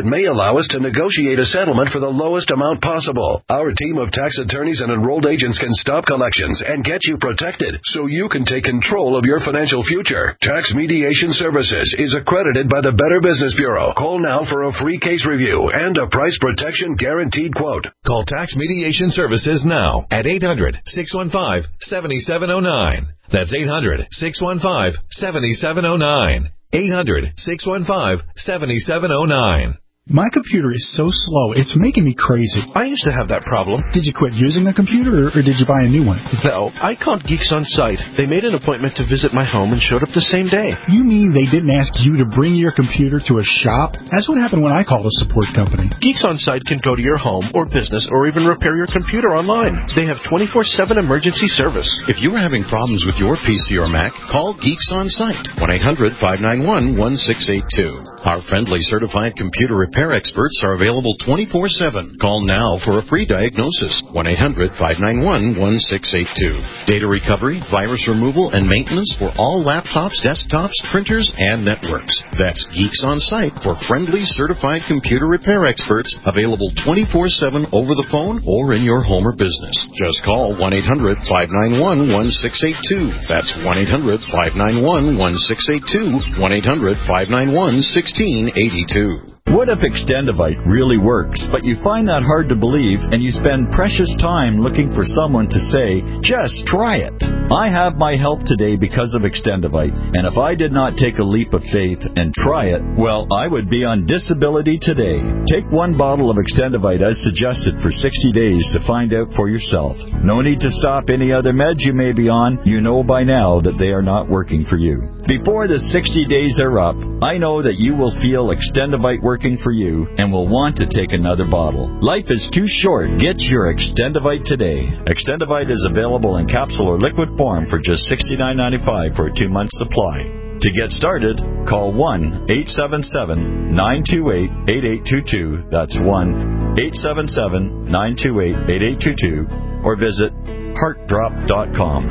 allow us to negotiate a settlement for the lowest amount possible. Our team of tax attorneys and enrolled agents can stop collections and get you protected so you can take control of your financial future. Tax Mediation Services is accredited by the Better Business Bureau. Call now for a free case review and a price protection guaranteed quote. Call Tax Mediation Services now at eight hundred, six one five, seven seven zero nine. That's eight hundred, six one five, seven seven zero nine. eight hundred, six one five, seven seven zero nine. My computer is so slow, it's making me crazy. I used to have that problem. Did you quit using the computer, or, or did you buy a new one? No, I called Geeks On Site. They made an appointment to visit my home and showed up the same day. You mean they didn't ask you to bring your computer to a shop? That's what happened when I called a support company. Geeks On Site can go to your home or business or even repair your computer online. They have twenty-four seven emergency service. If you are having problems with your P C or Mac, call Geeks On Site, one eight hundred, five nine one, one six eight two. Our friendly certified computer repair experts are available twenty-four seven. Call now for a free diagnosis, one eight hundred, five nine one, one six eight two. Data recovery, virus removal, and maintenance for all laptops, desktops, printers, and networks. That's Geeks On Site for friendly certified computer repair experts, available twenty-four seven over the phone or in your home or business. Just call one eight hundred, five nine one, one six eight two. That's one eight hundred, five nine one, one six eight two, one eight hundred, five nine one, one six eight two. What if Extendivite really works, but you find that hard to believe and you spend precious time looking for someone to say, just try it? I have my help today because of Extendivite, and if I did not take a leap of faith and try it, well, I would be on disability today. Take one bottle of Extendivite as suggested for sixty days to find out for yourself. No need to stop any other meds you may be on. You know by now that they are not working for you. Before the sixty days are up, I know that you will feel Extendivite working for you and will want to take another bottle. Life is too short. Get your Extendivite today. Extendivite is available in capsule or liquid form for just sixty-nine ninety-five for a two-month supply. To get started, call one eight seven seven, nine two eight, eight eight two two. That's one eight seven seven, nine two eight, eight eight two two. Or visit heart drop dot com.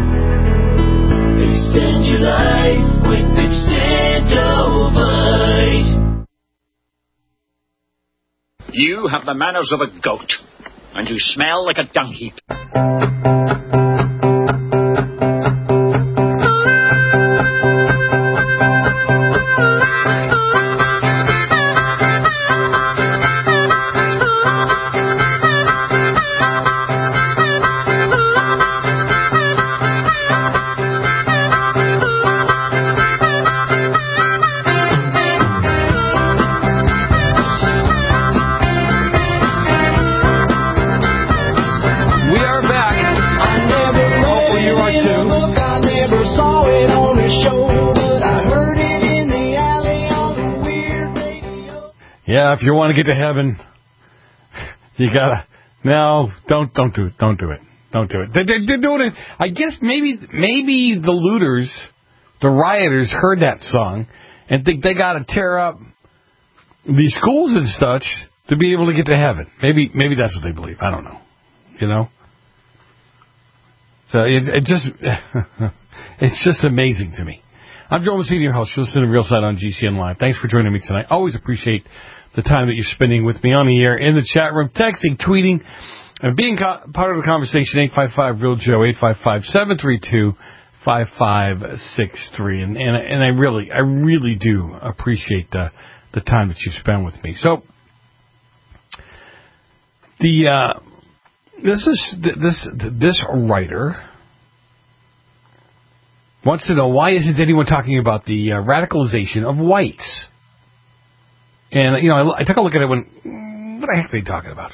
Extend your life with Extendivite. You have the manners of a goat, and you smell like a dung heap. Yeah, if you want to get to heaven, you gotta. No, don't don't do it. Don't do it. Don't do it. They, they, they're doing it. I guess maybe maybe the looters, the rioters, heard that song and think they gotta tear up the schools and such to be able to get to heaven. Maybe maybe that's what they believe. I don't know. You know. So it, it just it's just amazing to me. I'm Joe Messina, your host. You're listening to Real Side on G C N Live. Thanks for joining me tonight. Always appreciate the time that you're spending with me on the air, in the chat room, texting, tweeting, and being co- part of the conversation. eight five five, real Joe, eight five five, seven three two, five five six three. And, and, and I really, I really do appreciate the, the time that you've spent with me. So, the, uh, this is, this, this writer wants to know, why isn't anyone talking about the uh, radicalization of whites? And, you know, I, I took a look at it when, what the heck are they talking about?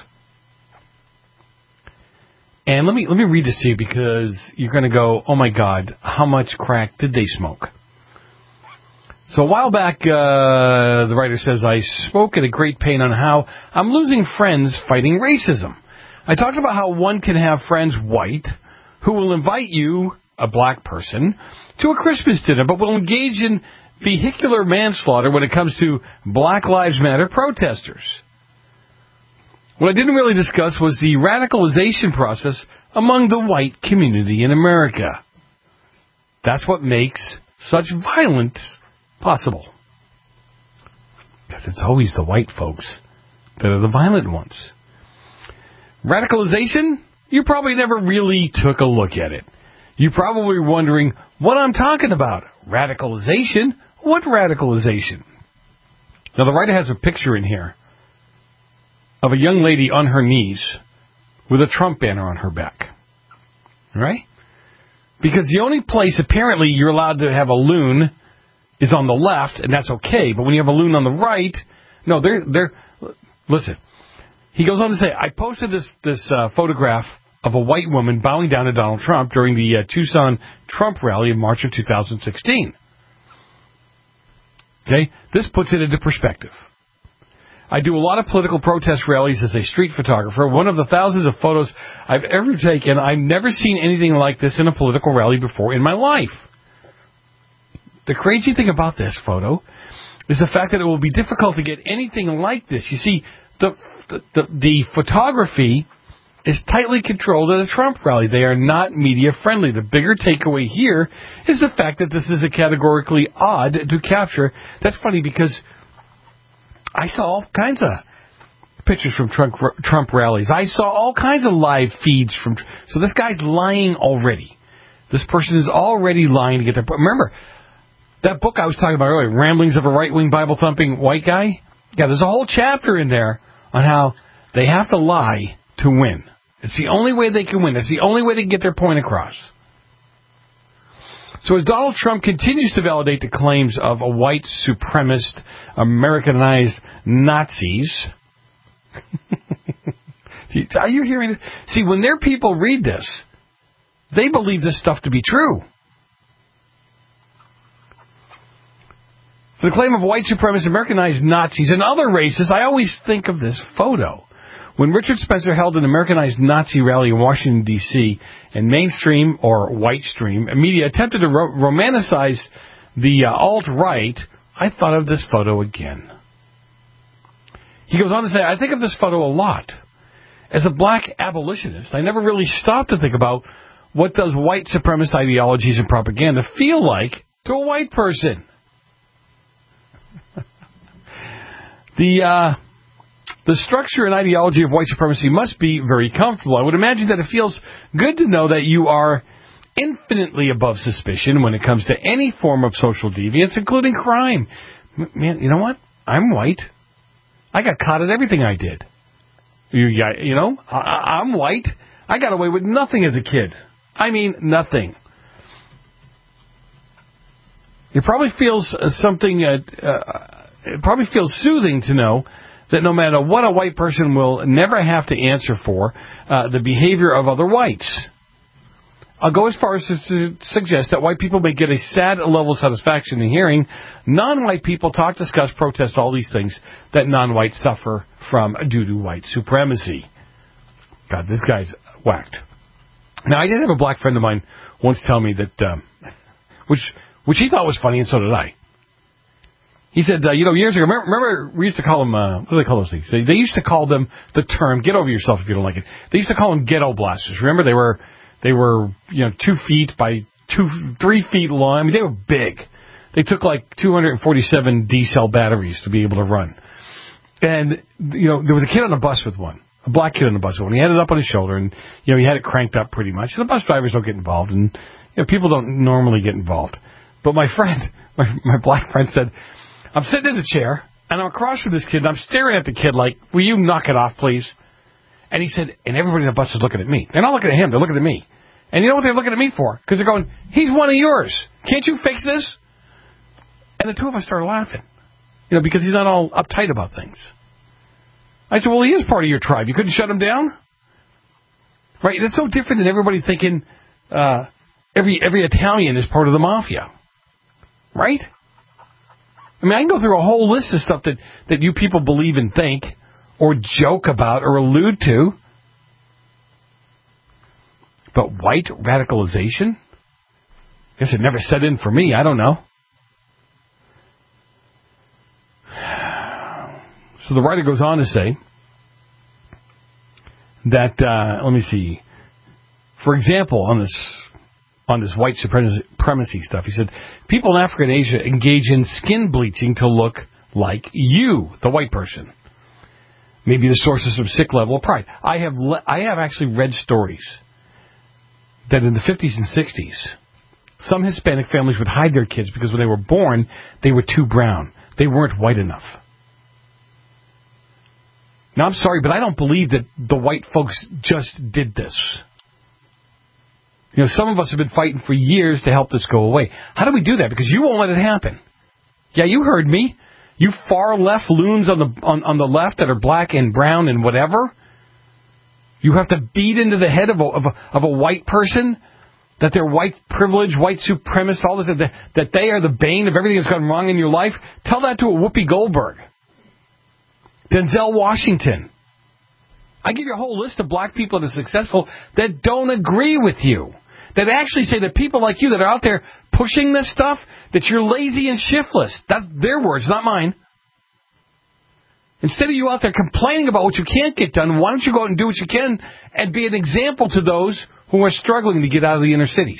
And let me let me read this to you, because you're going to go, oh my God, how much crack did they smoke? So a while back, uh, the writer says, I spoke at a great pain on how I'm losing friends fighting racism. I talked about how one can have friends white who will invite you, a black person, to a Christmas dinner, but will engage in vehicular manslaughter when it comes to Black Lives Matter protesters. What I didn't really discuss was the radicalization process among the white community in America. That's what makes such violence possible. Because it's always the white folks that are the violent ones. Radicalization? You probably never really took a look at it. You're probably wondering what I'm talking about. Radicalization? What radicalization? Now, the writer has a picture in here of a young lady on her knees with a Trump banner on her back. Right? Because the only place, apparently, you're allowed to have a loon is on the left, and that's okay. But when you have a loon on the right, no, they're, they're, listen. He goes on to say, I posted this, this uh, photograph of a white woman bowing down to Donald Trump during the uh, Tucson Trump rally in March of two thousand sixteen. Okay? This puts it into perspective. I do a lot of political protest rallies as a street photographer. One of the thousands of photos I've ever taken, I've never seen anything like this in a political rally before in my life. The crazy thing about this photo is the fact that it will be difficult to get anything like this. You see, the the, the, the photography is tightly controlled at a Trump rally. They are not media friendly. The bigger takeaway here is the fact that this is a categorically odd to capture. That's funny because I saw all kinds of pictures from Trump, Trump rallies. I saw all kinds of live feeds from. So this guy's lying already. This person is already lying to get their. Remember that book I was talking about earlier, Ramblings of a Right-Wing Bible-Thumping White Guy? Yeah, there's a whole chapter in there on how they have to lie to win. It's the only way they can win. It's the only way they can get their point across. So as Donald Trump continues to validate the claims of a white supremacist, Americanized Nazis, are you hearing it? See, when their people read this, they believe this stuff to be true. So the claim of white supremacist, Americanized Nazis, and other races, I always think of this photo. When Richard Spencer held an Americanized Nazi rally in Washington, D C, and mainstream, or white stream, media attempted to ro- romanticize the uh, alt-right, I thought of this photo again. He goes on to say, I think of this photo a lot. As a black abolitionist, I never really stopped to think about what does white supremacist ideologies and propaganda feel like to a white person. the, uh... The structure and ideology of white supremacy must be very comfortable. I would imagine that it feels good to know that you are infinitely above suspicion when it comes to any form of social deviance, including crime. Man, you know what? I'm white. I got caught at everything I did. You, you know, I, I'm white. I got away with nothing as a kid. I mean, nothing. It probably feels something, uh, uh, it probably feels soothing to know that no matter what a white person will never have to answer for uh, the behavior of other whites. I'll go as far as to su- suggest that white people may get a sad level of satisfaction in hearing non-white people talk, discuss, protest, all these things that non-whites suffer from due to white supremacy. God, this guy's whacked. Now, I did have a black friend of mine once tell me that, um, which which he thought was funny, and so did I. He said, uh, you know, years ago, remember, remember we used to call them, uh, what do they call those things? They, they used to call them the term, get over yourself if you don't like it. They used to call them ghetto blasters. Remember, they were, they were, you know, two feet by two, three feet long. I mean, they were big. They took like two hundred forty-seven D-cell batteries to be able to run. And, you know, there was a kid on a bus with one, a black kid on the bus with one. He had it up on his shoulder, and, you know, he had it cranked up pretty much. And the bus drivers don't get involved, and, you know, people don't normally get involved. But my friend, my, my black friend said, I'm sitting in a chair, and I'm across from this kid, and I'm staring at the kid like, will you knock it off, please? And he said, and everybody in the bus is looking at me. They're not looking at him, they're looking at me. And you know what they're looking at me for? Because they're going, he's one of yours. Can't you fix this? And the two of us started laughing. You know, because he's not all uptight about things. I said, well, he is part of your tribe. You couldn't shut him down? Right? That's so different than everybody thinking uh, every every Italian is part of the mafia. Right? I mean, I can go through a whole list of stuff that, that you people believe and think or joke about or allude to. But white radicalization? Guess it never set in for me. I don't know. So the writer goes on to say that, uh, let me see, for example, on this on this white supremacy stuff, he said, people in Africa and Asia engage in skin bleaching to look like you, the white person. Maybe the source of some sick level of pride. I have le- I have actually read stories that in the fifties and sixties, some Hispanic families would hide their kids because when they were born, they were too brown. They weren't white enough. Now, I'm sorry, but I don't believe that the white folks just did this. You know, some of us have been fighting for years to help this go away. How do we do that? Because you won't let it happen. Yeah, you heard me. You far left loons on the on, on the left that are black and brown and whatever. You have to beat into the head of a, of a, of a white person that they're white privilege, white supremacist, all this, that, that they are the bane of everything that's gone wrong in your life. Tell that to a Whoopi Goldberg. Denzel Washington. I give you a whole list of black people that are successful that don't agree with you. That actually say that people like you that are out there pushing this stuff, that you're lazy and shiftless. That's their words, not mine. Instead of you out there complaining about what you can't get done, why don't you go out and do what you can and be an example to those who are struggling to get out of the inner cities?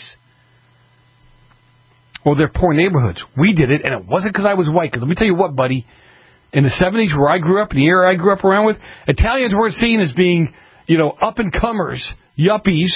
Or their poor neighborhoods. We did it, and it wasn't because I was white. Because let me tell you what, buddy, in the seventies where I grew up, in the era I grew up around with, Italians were seen as being, you know, up-and-comers, yuppies.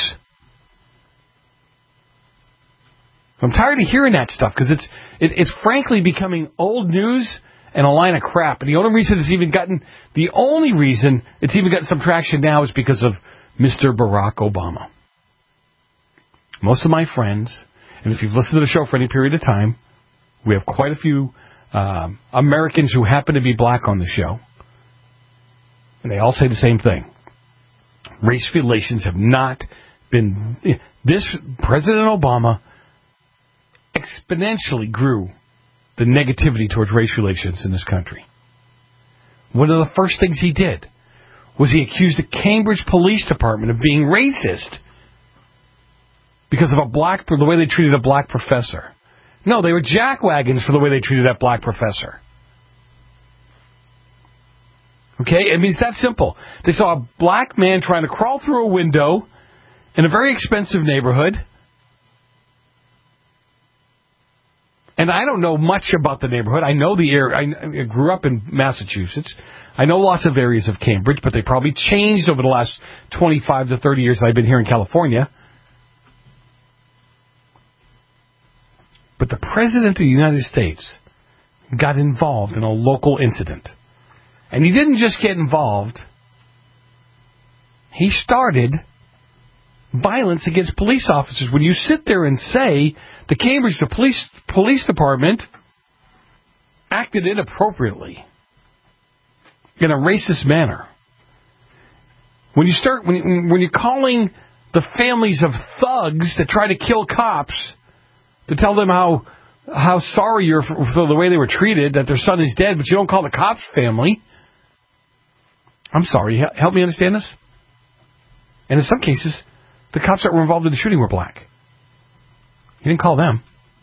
I'm tired of hearing that stuff because it's it, it's frankly becoming old news and a line of crap. And the only reason it's even gotten the only reason it's even gotten some traction now is because of Mister Barack Obama. Most of my friends, and if you've listened to the show for any period of time, we have quite a few um, Americans who happen to be black on the show, and they all say the same thing. Race relations have not been... This President Obama exponentially grew the negativity towards race relations in this country. One of the first things he did was he accused the Cambridge Police Department of being racist because of a black, the way they treated a black professor. No, they were jackwagons for the way they treated that black professor. Okay? I mean, it's that simple. They saw a black man trying to crawl through a window in a very expensive neighborhood. And I don't know much about the neighborhood. I know the area. I grew up in Massachusetts. I know lots of areas of Cambridge, but they probably changed over the last twenty-five to thirty years I've been here in California. But the President of the United States got involved in a local incident. And he didn't just get involved. He started violence against police officers. When you sit there and say the Cambridge the police police department acted inappropriately in a racist manner, when you start when you, when you're calling the families of thugs that try to kill cops to tell them how how sorry you're for, for the way they were treated, that their son is dead, but you don't call the cops family. I'm sorry, help me understand this. And in some cases, the cops that were involved in the shooting were black. You didn't call them.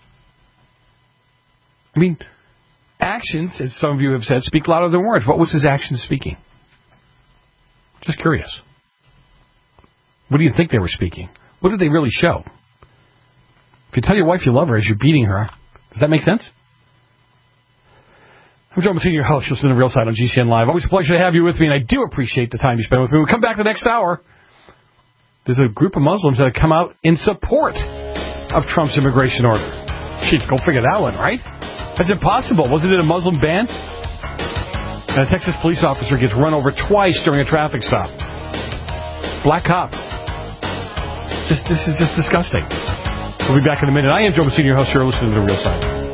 I mean, actions, as some of you have said, speak louder than words. What was his action speaking? Just curious. What do you think they were speaking? What did they really show? If you tell your wife you love her as you're beating her, does that make sense? I'm Joe Messina, your host. You're listening to Real Side on G C N Live. Always a pleasure to have you with me, and I do appreciate the time you spend with me. When we come back the next hour, there's a group of Muslims that have come out in support of Trump's immigration order. Jeez, go figure that one, right? That's impossible. Wasn't it a Muslim ban? And a Texas police officer gets run over twice during a traffic stop. Black cop. Just This is just disgusting. We'll be back in a minute. I am Joe Messina, your host. You're listening to The Real Side.